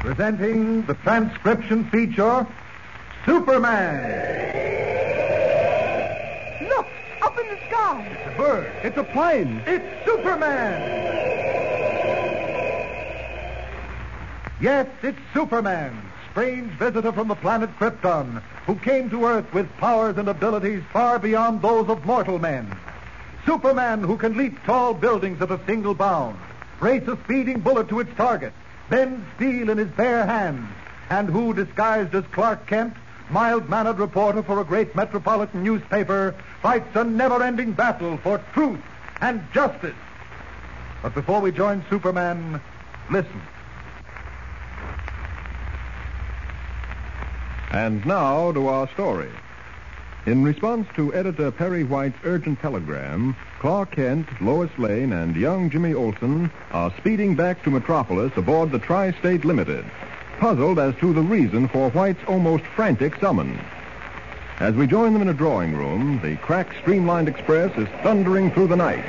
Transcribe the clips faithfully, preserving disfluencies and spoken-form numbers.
Presenting the transcription feature, Superman. Look, up in the sky. It's a bird. It's a plane. It's Superman. Yes, it's Superman, strange visitor from the planet Krypton, who came to Earth with powers and abilities far beyond those of mortal men. Superman, who can leap tall buildings at a single bound, race a speeding bullet to its target, bend steel in his bare hands, and who, disguised as Clark Kent, mild-mannered reporter for a great metropolitan newspaper, fights a never-ending battle for truth and justice. But before we join Superman, listen. And now to our story. In response to Editor Perry White's urgent telegram, Clark Kent, Lois Lane, and young Jimmy Olsen are speeding back to Metropolis aboard the Tri-State Limited, puzzled as to the reason for White's almost frantic summons. As we join them in a drawing room, the cracked Streamlined Express is thundering through the night.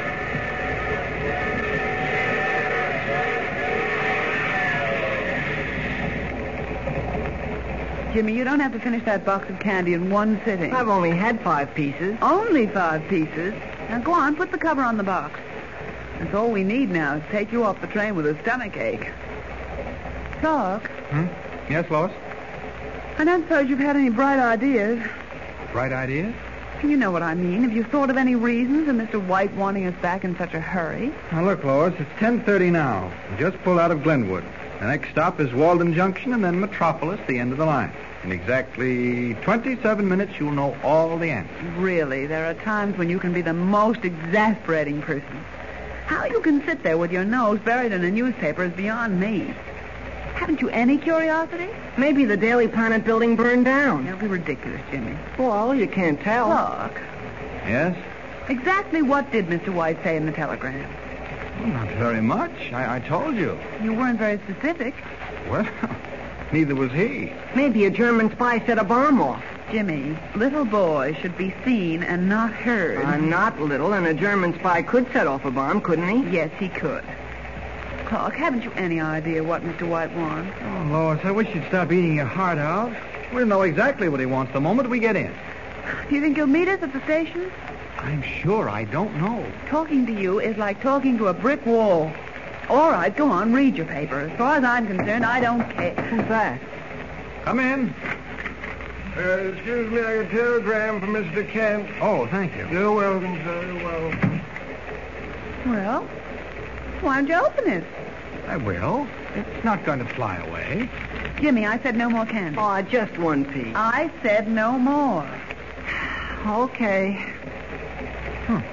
Jimmy, you don't have to finish that box of candy in one sitting. I've only had five pieces. Only five pieces? Now go on, put the cover on the box. That's all we need now is to take you off the train with a stomach ache. Clark? Hmm? Yes, Lois? I don't suppose you've had any bright ideas. Bright ideas? You know what I mean. Have you thought of any reasons for Mister White wanting us back in such a hurry? Now, look, Lois, it's ten thirty now. We just pulled out of Glenwood. The next stop is Walden Junction and then Metropolis, the end of the line. In exactly twenty-seven minutes, you'll know all the answers. Really, there are times when you can be the most exasperating person. How you can sit there with your nose buried in a newspaper is beyond me. Haven't you any curiosity? Maybe the Daily Planet building burned down. Don't be ridiculous, Jimmy. Well, you can't tell. Clark, Yes? exactly what did Mister White say in the telegram? Well, not very much. I, I told you. You weren't very specific. Well, neither was he. Maybe a German spy set a bomb off. Jimmy, little boys should be seen and not heard. I'm not little, and a German spy could set off a bomb, couldn't he? Yes, he could. Clark, haven't you any idea what Mister White wants? Oh, Lois, I wish you'd stop eating your heart out. We'll know exactly what he wants the moment we get in. Do you think he'll meet us at the station? I'm sure I don't know. Talking to you is like talking to a brick wall. All right, go on, read your paper. As far as I'm concerned, I don't care. Who's that? Come in. Uh, excuse me, I got a telegram from Mister Kent. Oh, thank you. You're welcome, sir. You're welcome. Well, why don't you open it? I will. It's not going to fly away. Jimmy, I said no more candy. Oh, just one piece. I said no more. Okay. Huh.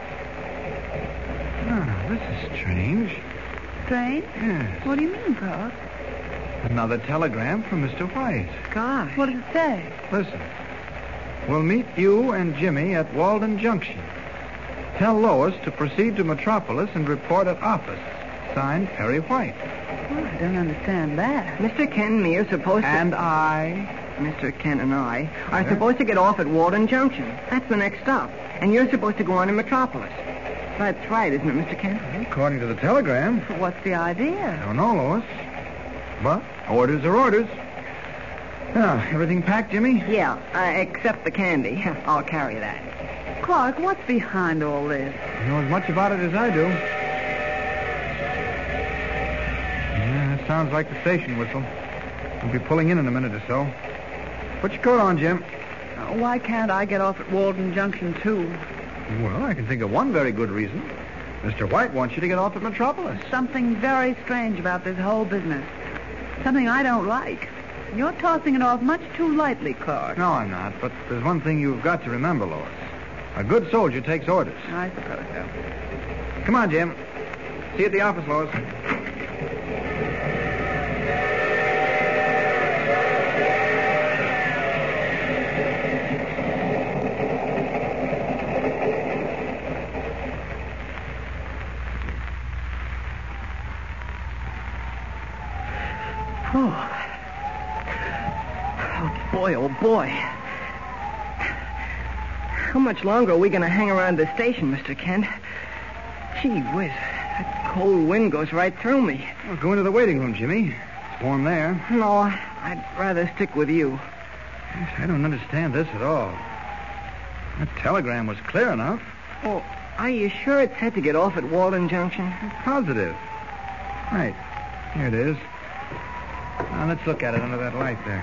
Ah, this is strange. Strange? Yes. What do you mean, Clark? Another telegram from Mister White. Gosh. What does it say? Listen. We'll meet you and Jimmy at Walden Junction. Tell Lois to proceed to Metropolis and report at office. Signed, Perry White. Well, I don't understand that. Mister Kent and me are supposed to... And I... Mister Kent and I are Yeah? supposed to get off at Walden Junction. That's the next stop. And you're supposed to go on to Metropolis. That's right, isn't it, Mister Kent? According to the telegram. What's the I idea? don't know, Lois. But orders are orders. Now, everything packed, Jimmy? Yeah, uh, except the candy. I'll carry that. Clark, what's behind all this? You know as much about it as I do. Yeah, that sounds like the station whistle. We'll be pulling in in a minute or so. Put your coat on, Jim. Uh, why can't I get off at Walden Junction, too? Well, I can think of one very good reason. Mister White wants you to get off at Metropolis. Something very strange about this whole business. Something I don't like. You're tossing it off much too lightly, Clark. No, I'm not. But there's one thing you've got to remember, Lois. A good soldier takes orders. I suppose so. Come on, Jim. See you at the office, Lois. Oh. Oh, boy, oh, boy. How much longer are we going to hang around the station, Mister Kent? Gee whiz, that cold wind goes right through me. Well, go into the waiting room, Jimmy. It's warm there. No, I'd rather stick with you. Yes, I don't understand this at all. That telegram was clear enough. Oh, are you sure it said to get off at Walden Junction? Positive. Right. Here it is. Now, let's look at it under that light there.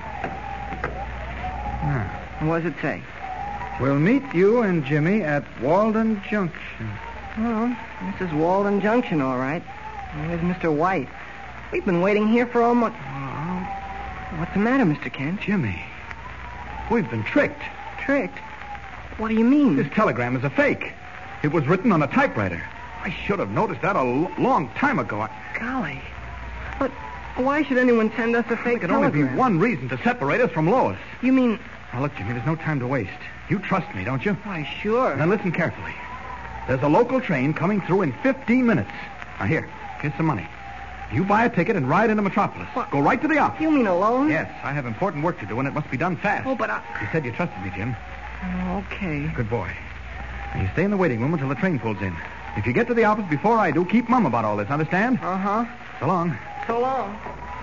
Now, What does it say? we'll meet you and Jimmy at Walden Junction. Well, this is Walden Junction, all right. And here's Mister White. We've been waiting here for almost... Oh, What's the matter, Mister Kent? Jimmy. We've been tricked. Tricked? What do you mean? This telegram is a fake. It was written on a typewriter. I should have noticed that a l- long time ago. I... Golly. But why should anyone send us a fake There could only telegram? be one reason to separate us from Lois. You mean... Now, look, Jimmy, there's no time to waste. You trust me, don't you? Why, sure. Now, listen carefully. There's a local train coming through in fifteen minutes. Now, here, here's some money. You buy a ticket and ride into Metropolis. What? Go right to the office. You mean alone? Yes, I have important work to do, and it must be done fast. Oh, but I... You said you trusted me, Jim. Oh, okay. Good boy. Now, you stay in the waiting room until the train pulls in. If you get to the office before I do, keep mum about all this, understand? Uh-huh. So long. So long.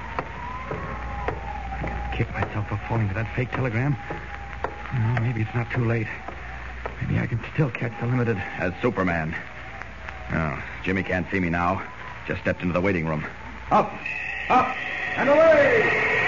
Kick myself for falling to that fake telegram. Well, maybe it's not too late. Maybe I can still catch the limited. As Superman. Oh, Jimmy can't see me now. Just stepped into the waiting room. Up, up, and away!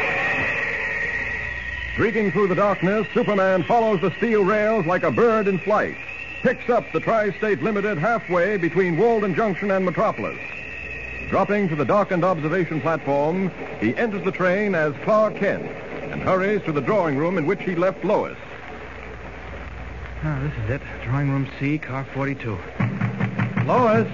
Streaking through the darkness, Superman follows the steel rails like a bird in flight. Picks up the Tri-State Limited halfway between Walden Junction and Metropolis. Dropping to the darkened observation platform, he enters the train as Clark Kent and hurries to the drawing room in which he left Lois. Oh, this is it. Drawing room C, car forty-two. Lois!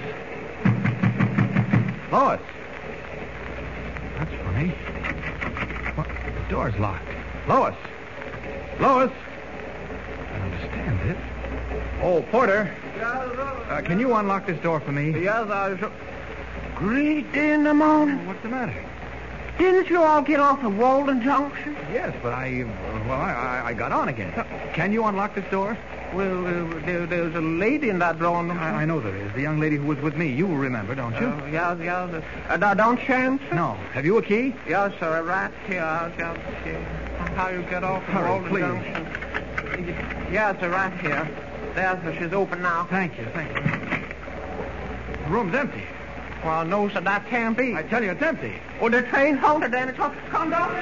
Lois! That's funny. What? The door's locked. Lois! Lois! I don't understand it. Oh, Porter. Uh, can you unlock this door for me? Yes, I shall. Great day in the morning. Oh, what's the matter? Didn't you all get off at Walden Junction? Yes, but I, uh, well, I, I, I got on again. Can you unlock this door? Well, uh, there, there's a lady in that drawing room. I, I know there is. The young lady who was with me. You will remember, don't you? Uh, yes, yes. Uh, uh, don't you answer? No. Have you a key? Yes, sir. Right here. I'll just see how you get off at Hurry, Walden please. Junction. Yes, sir. Right here. There's her. She's open now. Thank you, thank you. The room's empty. Well, no, sir. That can't be. I tell you, it's empty. Oh, the train's halted, then. It's up. Come down.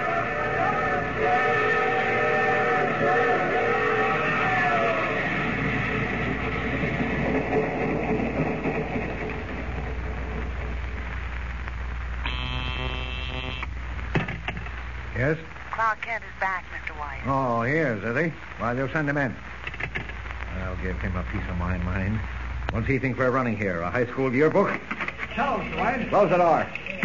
Yes? Clark Kent is back, Mister White. Oh, he is, is he? Well, you'll send him in. I'll give him a piece of my mind. What's he think we're running here? A high school yearbook? Hello, Mister White. Close the door.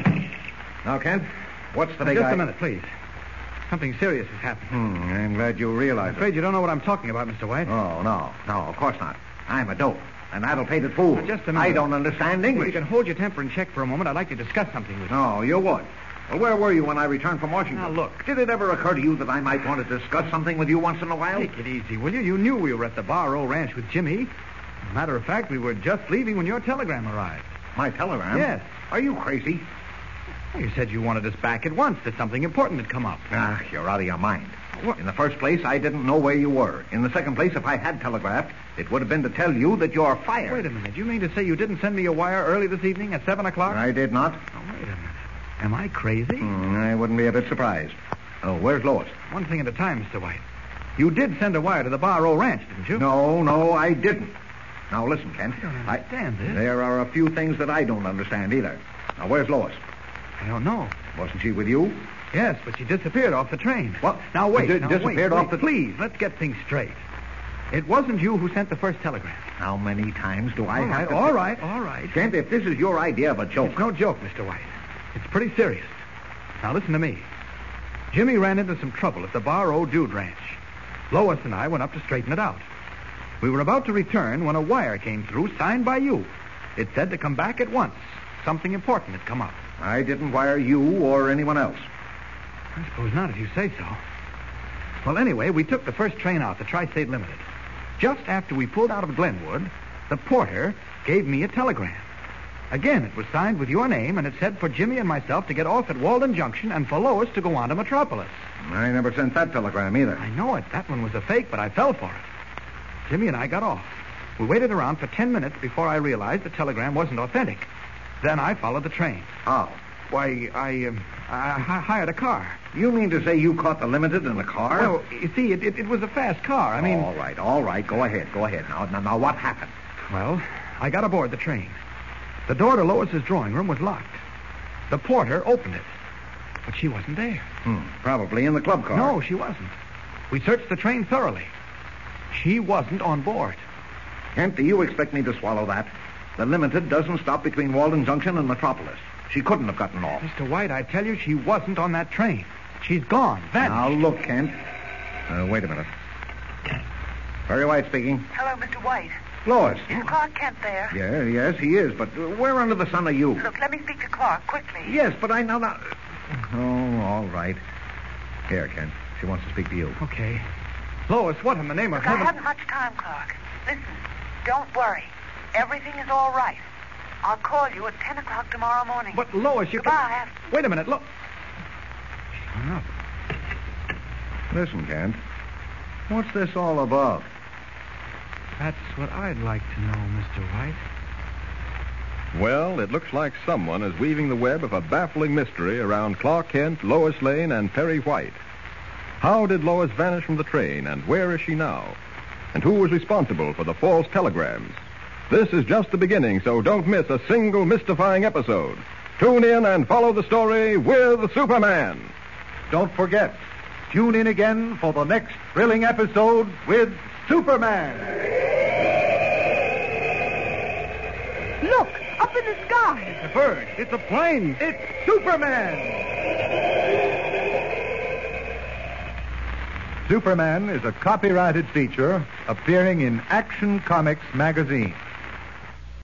Now, Kent, what's the big Just guy? a minute, please. Something serious has happened. Hmm, I'm glad you realize I'm it. afraid you don't know what I'm talking about, Mister White. Oh, no. No, of course not. I'm a dope. An addle-pated fool. Now, just a minute. I don't understand If English. you can hold your temper and check for a moment, I'd like to discuss something with you. No, you would. Well, where were you when I returned from Washington? Now, look. Did it ever occur to you that I might want to discuss something with you once in a while? Take it easy, will you? You knew we were at the Barrow Ranch with Jimmy. As a matter of fact, we were just leaving when your telegram arrived. My telegram? Yes. Are you crazy? Well, you said you wanted us back at once, that something important had come up. Ah, you're out of your mind. What? In the first place, I didn't know where you were. In the second place, if I had telegraphed, it would have been to tell you that you're fired. Wait a minute. You mean to say you didn't send me a wire early this evening at seven o'clock? I did not. Oh, wait a minute. Am I crazy? Hmm, I wouldn't be a bit surprised. Oh, where's Lois? One thing at a time, Mister White. You did send a wire to the Barrow Ranch, didn't you? No, no, I didn't. Now, listen, Kent. I don't understand this. There are a few things that I don't understand either. Now, where's Lois? I don't know. Wasn't she with you? Yes, but she disappeared off the train. What? Now, wait. Di- now, disappeared wait, off wait. the- Please, let's get things straight. It wasn't you who sent the first telegram. How many times do I all have right, to... all right, all right. Kent, if this is your idea of a joke... It's no joke, Mister White. It's pretty serious. Now, listen to me. Jimmy ran into some trouble at the Barrow Dude Ranch. Lois and I went up to straighten it out. We were about to return when a wire came through signed by you. It said to come back at once. Something important had come up. I didn't wire you or anyone else. I suppose not, if you say so. Well, anyway, we took the first train out, the Tri-State Limited. Just after we pulled out of Glenwood, the porter gave me a telegram. Again, it was signed with your name, and it said for Jimmy and myself to get off at Walden Junction and for Lois to go on to Metropolis. I never sent that telegram either. I know it. That one was a fake, but I fell for it. Jimmy and I got off. We waited around for ten minutes before I realized the telegram wasn't authentic. Then I followed the train. How? Why, I, um, I, I hired a car. You mean to say you caught the Limited in a car? Well, you see, it, it, it was a fast car. I mean... All right, all right. Go ahead, go ahead. Now, now, now what happened? Well, I got aboard the train. The door to Lois's drawing room was locked. The porter opened it, but she wasn't there. Hmm, probably in the club car. No, she wasn't. We searched the train thoroughly. She wasn't on board. Kent, do you expect me to swallow that? The Limited doesn't stop between Walden Junction and Metropolis. She couldn't have gotten off. Mister White, I tell you, she wasn't on that train. She's gone. Vanished. Now, look, Kent. Uh, wait a minute. Perry White speaking. Hello, Mister White. Lois. Is Clark Kent there? Yeah, yes, he is. But uh, where under the sun are you? Look, let me speak to Clark quickly. Yes, but I know not... Oh, all right. Here, Kent. She wants to speak to you. Okay. Lois, what in the name of Look, I heaven... haven't much time, Clark. Listen, don't worry. Everything is all right. I'll call you at ten o'clock tomorrow morning. But, Lois, you Goodbye. can... Wait a minute, look. She hung up. Listen, Kent. What's this all about? That's what I'd like to know, Mister White. Well, it looks like someone is weaving the web of a baffling mystery around Clark Kent, Lois Lane, and Perry White. How did Lois vanish from the train, and where is she now? And who was responsible for the false telegrams? This is just the beginning, so don't miss a single mystifying episode. Tune in and follow the story with Superman. Don't forget, tune in again for the next thrilling episode with Superman. Look, up in the sky. It's a bird. It's a plane. It's Superman. Superman is a copyrighted feature appearing in Action Comics magazine.